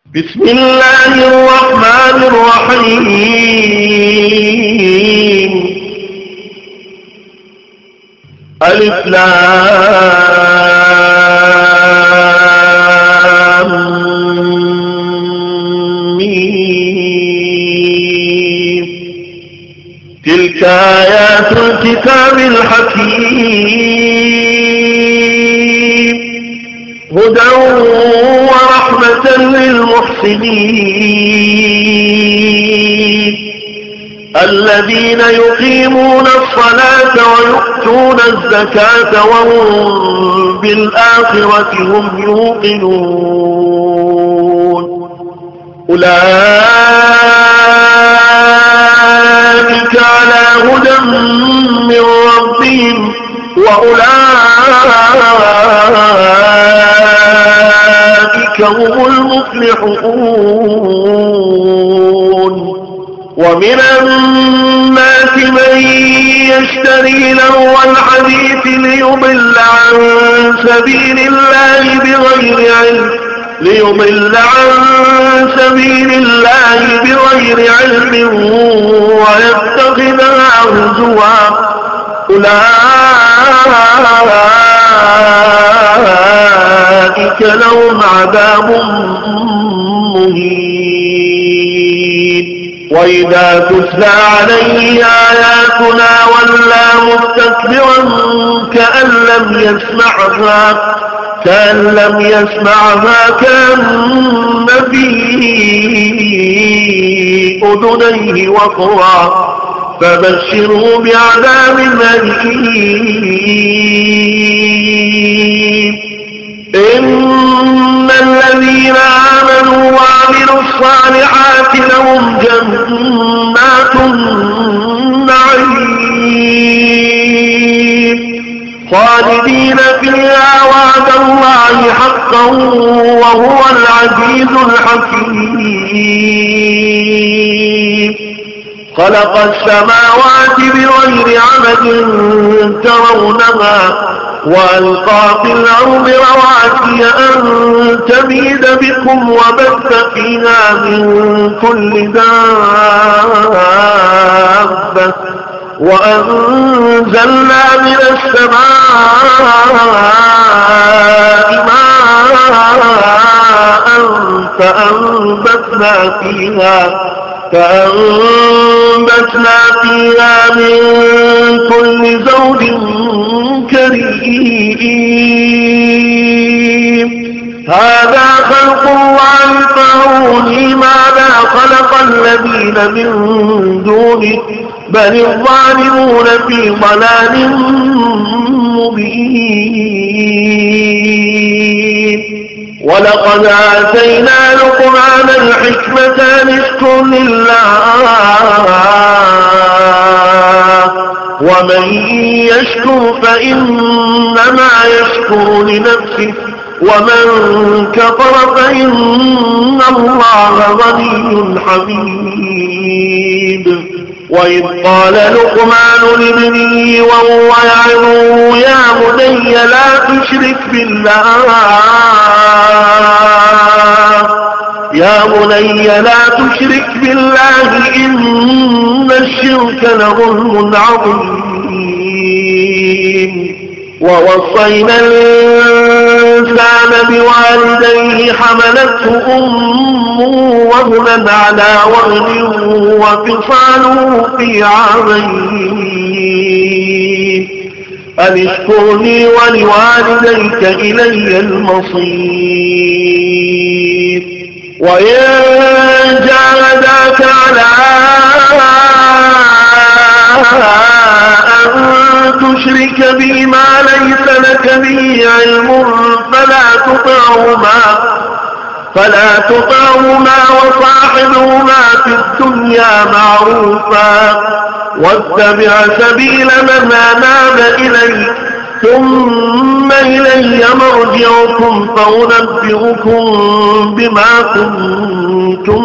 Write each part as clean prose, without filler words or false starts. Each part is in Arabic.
بسم الله الرحمن الرحيم. ألف لام ميم. تلك آيات الكتاب الحكيم، هدى ورحمة للمحسنين الذين يقيمون الصلاة ويؤتون الزكاة وهم بالآخرة هم يوقنون. أولئك على هدى من ربهم وأولئك هم المفلحون. ومن الناس من يشتري لهو الحديث ليضل عن سبيل الله بغير علم ويتخذها هزوا. أولئك لهم عذاب مهين. وإذا تتلى عليه آياتنا ولى مستكبرا كأن لم يسمعها كأن في أذنيه وقرا فبشره بعذاب أليم. إن الذين آمنوا وعملوا الصالحات لهم جنات النعيم خالدين فيها وعد الله حقا وهو العزيز الحكيم. خلق السماوات بغير عمد ترونها وألقى في الأرض رواسي أن تميد بكم وبث فيها من كل دابة وأنزلنا من السماء ماء فأنبتنا فيها من كل زوج كريم. هذا خلق الله فأروني ماذا خلق الذين من دونه بل الظالمون في ضلال مبين. ولقد آتينا لقمان الحكمة أن اشكر لله ومن يشكر فإنما يشكر لنفسه ومن كفر فإن الله غني حميد. وإذ قال لقمان لابنه وهو يعظه يا بني لا تشرك بالله إن الشرك لظلم عظيم. ووصينا الإنسان بوالديه حملته أمه وهنا على وهن وفصاله في عامين أن اشكر لي ولوالديك إلي المصير. وإن جاهداك على أن تشرك بي ما ليس لك به علم فلا تطعهما وصاحبهما في الدنيا معروفا واتبع سبيل من أناب إلي ثم إلي مرجعكم فأنبئكم بما كنتم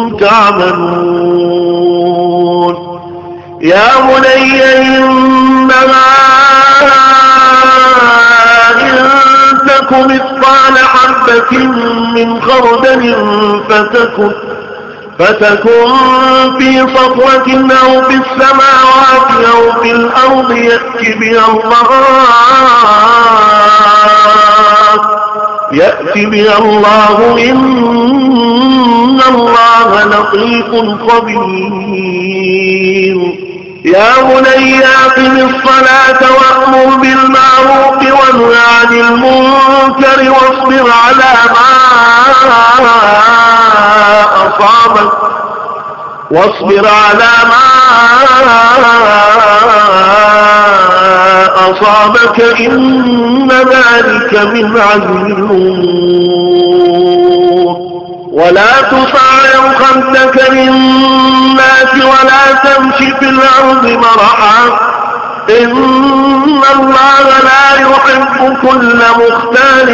تعملون. يا بني إنما إن تك مثقال حبة من خردل فتكن في صخرة أو في السماوات أو في الأرض يأت بها الله إن الله لطيف خبير. يا بني أقم الصلاة وأمر بالمعروف وانه عن المنكر واصبر على ما أصابك إن ذلك من عزم الأمور. ولا تصعر خدك للناس ولا تمش في الأرض مرحا إن الله لا يحب كل مختال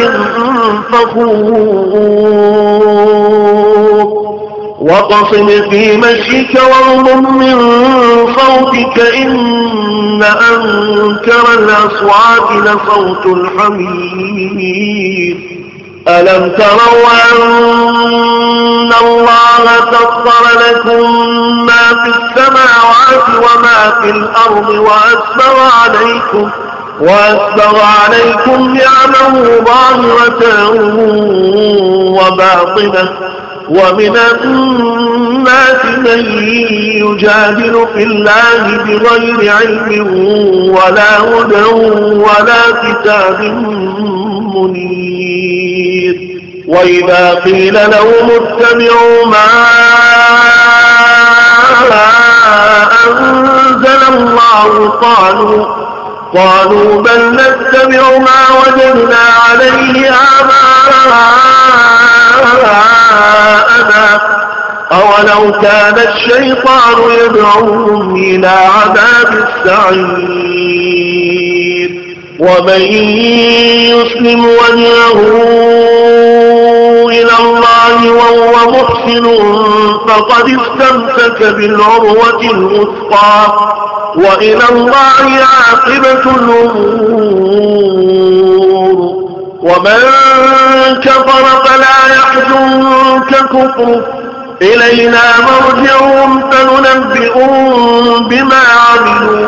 فخور. واقصد في مشيك واغضض من صوتك إن أنكر الأصوات لصوت الحمير. ألم تروا أن الله سخر لكم ما في السماوات وما في الأرض وأسبغ عليكم نعمه ظاهرة وباطنة ومن الناس من يجادل في الله بغير علم ولا هدى ولا كتاب منير. وإذا قيل لهم اتبعوا ما أنزل الله قالوا بل نتبع ما وجدنا عليه آباءنا أولو كان الشيطان يدعوهم إلى عذاب السعير. ومن يسلم وجهه إلى الله وهو محسن فقد استمسك بالعروة الوثقى وإلى الله عاقبة الأمور. ومن كفر فلا يحزنك كفره إلينا مرجعهم فننبئهم بما عملوا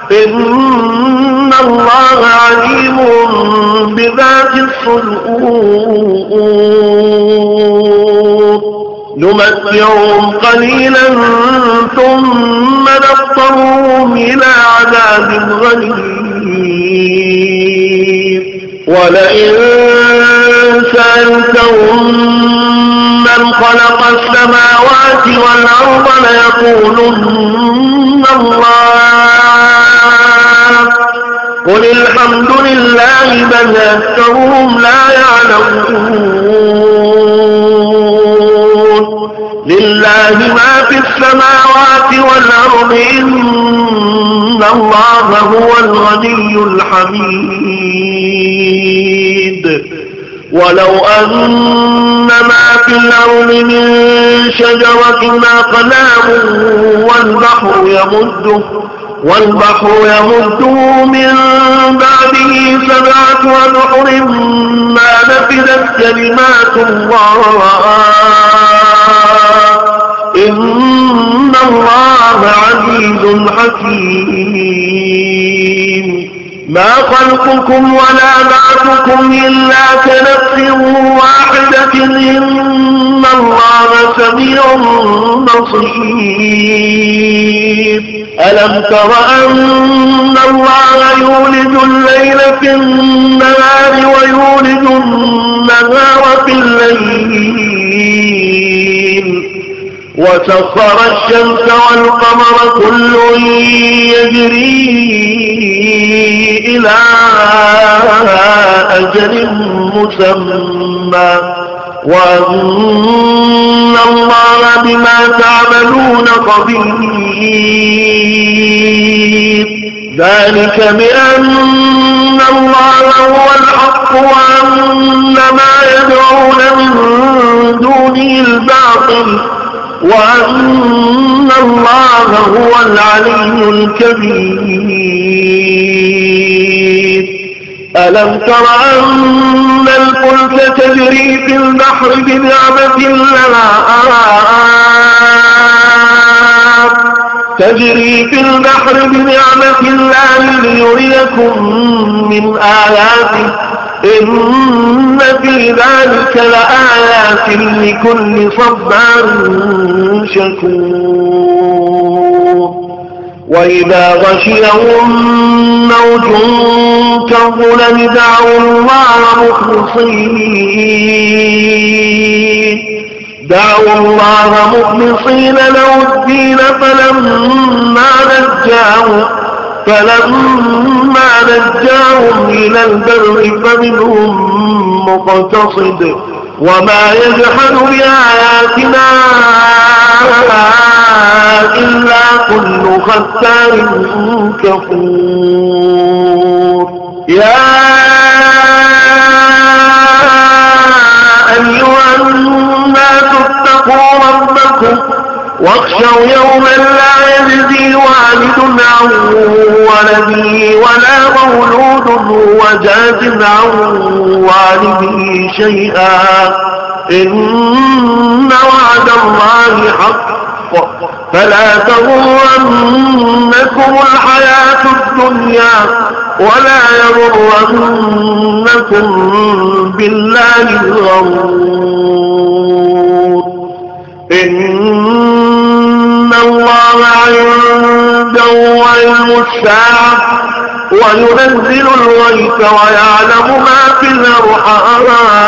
إن الله عليم بذات الصدور. نمتعهم قليلا ثم نضطرهم إلى عذاب غليظ. ولئن سألتهم من خلق السماوات والأرض ليقولن الله قل الحمد لله بل أكثرهم لا يعلمون. لله ما في السماوات والأرض إن الله هو الغني الحميد. ولو أن ما في الأرض من شجرة أقلام والبحر يمده من بعده 7 أبحر ما نفدت كلمات الله إن الله عزيز حكيم. ما خلقكم ولا بعثكم إلا كنفس واحدة إن الله سميع بصير. ألم تر أن الله يولج الليل في النهار ويولج النهار في الليل وسخر الشمس والقمر كل يجري إلى أجل مسمى وأن الله بما تعملون خبير. ذلك بأن الله هو الحق وأن ما يدعون من دونه الباطل وأن الله هو العلي الكبير. ألم تر أن الفلك تجري في البحر بنعمة الله ليريكم من آياته إن في ذلك لآيات لكل صبار شكور وإذا غشيهم موج كالظلل دعوا الله مخلصين له الدين فلما نجاهم إلى البر فمنهم مقتصد وما يجحد بآياتنا إلا كل ختار كفور يا أيها الناس اتقوا ربكم واخشوا يوما لا يجزي والد عن ولده ولا مولود هو جاز عن والده شيئا إن وعد الله حق فلا تغرنكم الحياة الدنيا ولا يغرنكم بالله الغرور إن الله عنده علم الساعة وينزل الغيث ويعلم ما في الأرحام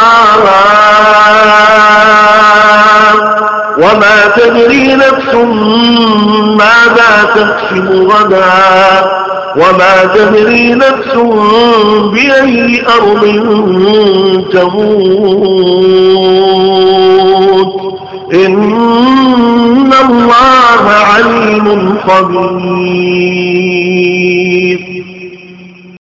وما تدري نفس ماذا تكسب غدا وما تدري نفس بأي أرض تموت إن الله عليم خبير